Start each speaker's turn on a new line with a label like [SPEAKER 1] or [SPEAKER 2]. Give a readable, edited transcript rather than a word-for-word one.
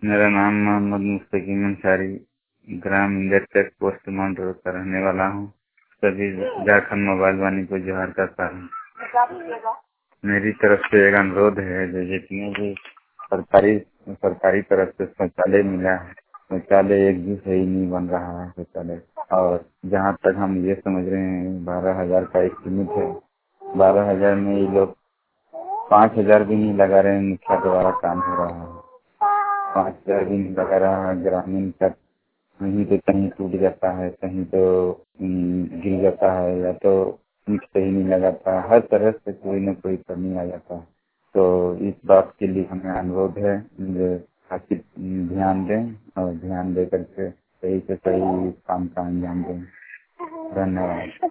[SPEAKER 1] मेरा नाम मोहम्मद मुस्तकीम अंसारी, ग्राम Inder check post mount road का रहने वाला हूँ। सभी झारखंड मोबाइल वाणी को जोहार करता हूँ। मेरी तरफ से एक अनुरोध है, जो जितने भी सरकारी सरकारी तरफ से शौचालय मिला है, शौचालय एक भी सही नहीं बन रहा है शौचालय। और जहाँ तक हम ये समझ रहे हैं 12,000 का एस्टिमेट है। 12,000 में ये लोग 5,000 भी नहीं लगा रहे हैं। मुखिया द्वारा काम हो रहा है, 5,000 भी नहीं लगा रहा है। ग्रामीण का कहीं तो कहीं टूट जाता है, कहीं तो गिर जाता है, या तो ईंट सही नहीं लगाता। हर तरह से कोई न कोई कमी आ जाता है। तो इस बात के लिए हमें अनुरोध है, जो खासी ध्यान दें और ध्यान दे करके सही से सही काम का अंजाम दें। धन्यवाद।